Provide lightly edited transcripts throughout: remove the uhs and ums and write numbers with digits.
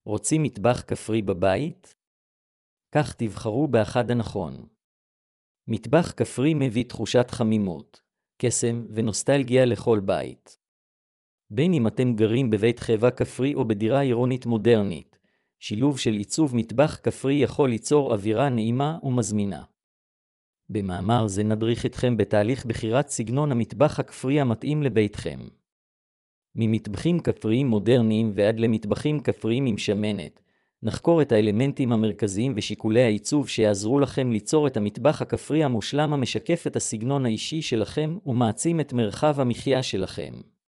רוצים מטבח כפרי בבית? כך תבחרו באחד הנכון. מטבח כפרי מביא תחושת חמימות, קסם ונוסטלגיה לכל בית. בין אם אתם גרים בבית חווה כפרי או בדירה עירונית מודרנית, שילוב של עיצוב מטבח כפרי יכול ליצור אווירה נעימה ומזמינה. במאמר זה נדריך אתכם בתהליך בחירת סגנון המטבח הכפרי המתאים לביתכם. ממטבחים כפריים מודרניים ועד למטבחים כפריים עם שמנת, נחקור את האלמנטים המרכזיים ושיקולי העיצוב שיעזרו לכם ליצור את המטבח הכפרי המושלם המשקף את הסגנון האישי שלכם ומעצים את מרחב המחיה שלכם.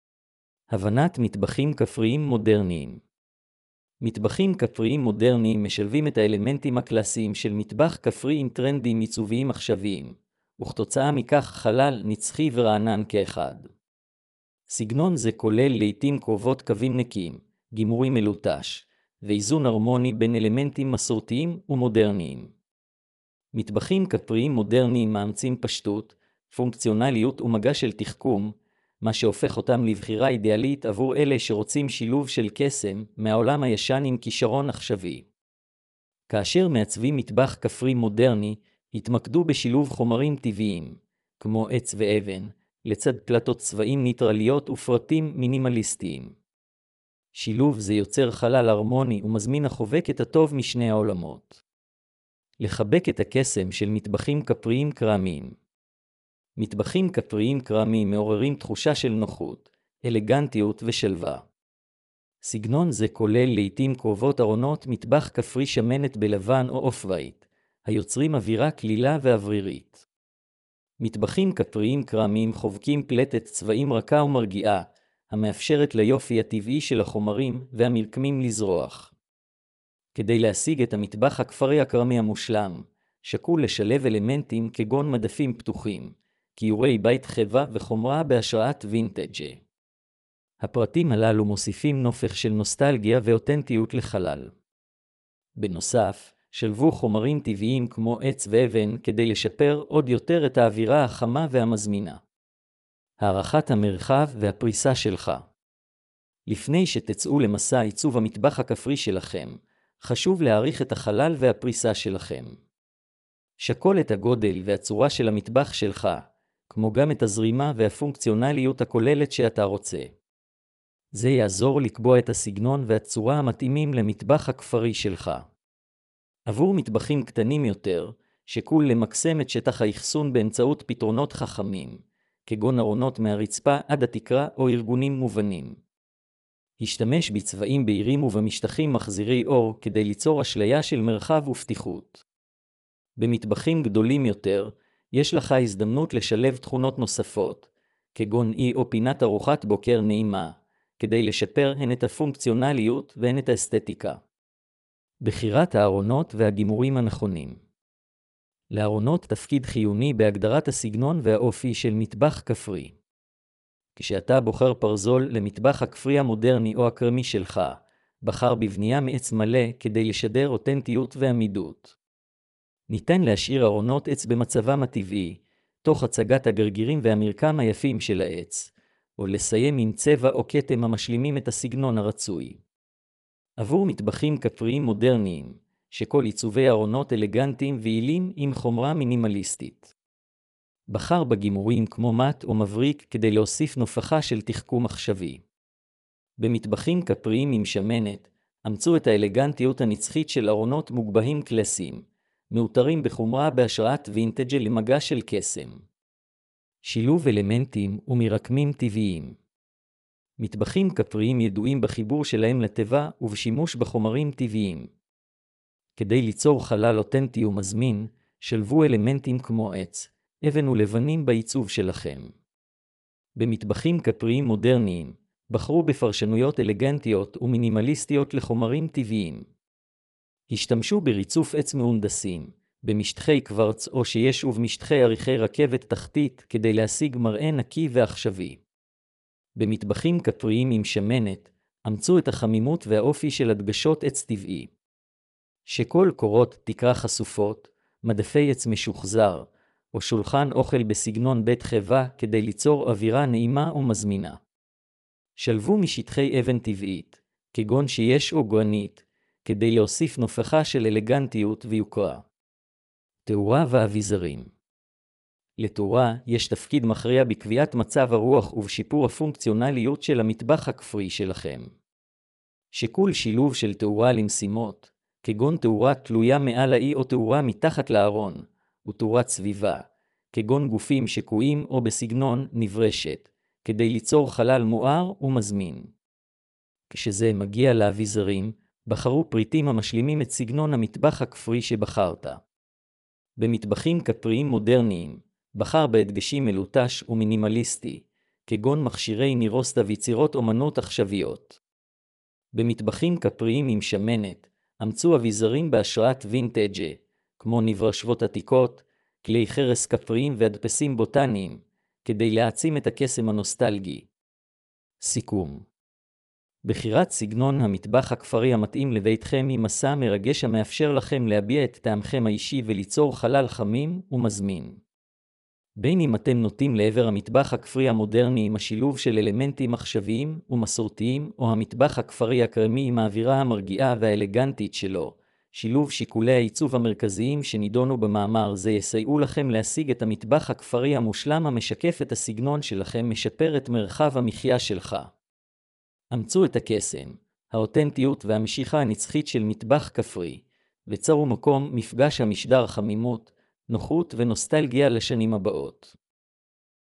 הבנת מטבחים כפריים מודרניים. מטבחים כפריים מודרניים משלבים את האלמנטים הקלאסיים של מטבח כפרי עם טרנדים עיצוביים עכשוויים, וכתוצאה מכך חלל נצחי ורענן כאחד. סגנון זה כולל לעתים קרובות קווים נקיים, גימורים מלוטש, ואיזון הרמוני בין אלמנטים מסורתיים ומודרניים. מטבחים כפריים מודרניים מאמצים פשטות, פונקציונליות ומגע של תחכום, מה שהופך אותם לבחירה אידיאלית עבור אלה שרוצים שילוב של קסם מהעולם הישן עם כישרון עכשווי. כאשר מעצבים מטבח כפרי מודרני, התמקדו בשילוב חומרים טבעיים, כמו עץ ואבן, לצד פלטות צבעים ניטרליות ופרטים מינימליסטיים. שילוב זה יוצר חלל הרמוני ומזמין החובק את הטוב משני העולמות. לחבק את הקסם של מטבחים כפריים קרמיים. מטבחים כפריים קרמיים מעוררים תחושה של נוחות, אלגנטיות ושלווה. סגנון זה כולל לעתים קרובות ארונות מטבח כפרי שמנת בלבן או אוף-וייט, היוצרים אווירה כלילה ואוורירית. מטבחים כפריים קרמיים חובקים פלטת צבעים רכה ומרגיעה, המאפשרת ליופי הטבעי של החומרים והמרקמים לזרוח. כדי להשיג את המטבח הכפרי הקרמי המושלם, שקול לשלב אלמנטים כגון מדפים פתוחים, קיורי בית חווה וחומרה בהשראת וינטג'. הפרטים הללו מוסיפים נופך של נוסטלגיה ואותנטיות לחלל. בנוסף, שלבו חומרים טבעיים כמו עץ ואבן כדי לשפר עוד יותר את האווירה החמה והמזמינה. הערכת המרחב והפריסה שלך. לפני שתצאו למסע עיצוב המטבח הכפרי שלכם, חשוב להעריך את החלל והפריסה שלכם. שקול את הגודל והצורה של המטבח שלך, כמו גם את הזרימה והפונקציונליות הכוללת שאתה רוצה. זה יעזור לקבוע את הסגנון והצורה המתאימים למטבח הכפרי שלך. עבור מטבחים קטנים יותר, שקול למקסם את שטח האחסון באמצעות פתרונות חכמים, כגון ארונות מהרצפה עד התקרה או ארגונים מובנים. השתמש בצבעים בהירים ובמשטחים מחזירי אור כדי ליצור אשליה של מרחב ופתיחות. במטבחים גדולים יותר, יש לך הזדמנות לשלב תכונות נוספות, כגון אי או פינת ארוחת בוקר נעימה, כדי לשפר הן את הפונקציונליות והן את האסתטיקה. בחירת הארונות והגימורים הנכונים. לארונות תפקיד חיוני בהגדרת הסגנון והאופי של מטבח כפרי. כשאתה בוחר פרזול למטבח הכפרי המודרני או הקרמי שלך, בחר בבנייה מעץ מלא כדי לשדר אותנטיות ועמידות. ניתן להשאיר ארונות עץ במצבם הטבעי, תוך הצגת הגרגירים והמרקם היפים של העץ, או לסיים עם צבע או כתם המשלימים את הסגנון הרצוי. עבור מטבחים כפריים מודרניים, שכל עיצובי ארונות אלגנטיים ועילים עם חומרה מינימליסטית. בחר בגימורים כמו מת או מבריק כדי להוסיף נופחה של תחכום עכשווי. במטבחים כפריים עם שמנת, אמצו את האלגנטיות הנצחית של ארונות מוגבהים קלאסיים, מאותרים בחומרה בהשראת וינטג' למגע של קסם. שילוב אלמנטים ומרקמים טבעיים. מטבחים כפריים ידועים בחיבור שלהם לטבע ובשימוש בחומרים טבעיים. כדי ליצור חלל אותנטי ומזמין, שלבו אלמנטים כמו עץ, אבן ולבנים בעיצוב שלכם. במטבחים כפריים מודרניים, בחרו בפרשנויות אלגנטיות ומינימליסטיות לחומרים טבעיים. השתמשו בריצוף עץ מהונדסים, במשטחי קוורץ או שיש ובמשטחי עריכי רכבת תחתית כדי להשיג מראה נקי ועכשווי. במטבחים כפריים עם שמנת, אמצו את החמימות והאופי של הדגשות עץ טבעי. שכל קורות תקרה חשופות, מדפי עץ משוחזר, או שולחן אוכל בסגנון בית חווה כדי ליצור אווירה נעימה ומזמינה. שלבו משטחי אבן טבעית, כגון שיש או גרנית, כדי להוסיף נופחה של אלגנטיות ויוקרה. תאורה ואביזרים. לתאורה יש תפקיד מכריע בקביעת מצב הרוח ובשיפור הפונקציונליות של המטבח הכפרי שלכם. שיקול שילוב של תאורה למשימות, כגון תאורה תלויה מעל האי או תאורה מתחת לארון, ותאורת סביבה, כגון גופים שקועים או בסגנון נברשת, כדי ליצור חלל מואר ומזמין. כשזה מגיע לאביזרים, בחרו פריטים המשלימים את סגנון המטבח הכפרי שבחרת. במטבחים כפריים מודרניים, בחר בהדגשים מלוטש ומינימליסטי, כגון מכשירי נירוסטה ויצירות אומנות עכשוויות. במטבחים כפריים עם שמנת, אמצו אביזרים בהשראת וינטג' כמו נברשבות עתיקות, כלי חרס כפריים והדפסים בוטניים, כדי להעצים את הקסם הנוסטלגי. סיכום. בחירת סגנון המטבח הכפרי המתאים לביתכם היא מסע מרגש המאפשר לכם להביע את טעמכם האישי וליצור חלל חמים ומזמין. בין אם אתם נוטים לעבר המטבח הכפרי המודרני עם השילוב של אלמנטים עכשוויים ומסורתיים, או המטבח הכפרי הקרמי עם האווירה המרגיעה והאלגנטית שלו, שילוב שיקולי העיצוב המרכזיים שנידונו במאמר זה יסייעו לכם להשיג את המטבח הכפרי המושלם המשקף את הסגנון שלכם, משפר את מרחב המחיה שלך. אמצו את הקסם, האותנטיות והמשיכה הנצחית של מטבח כפרי, וצרו מקום מפגש המשדר חמימות, נוחות ונוסטלגיה לשנים הבאות.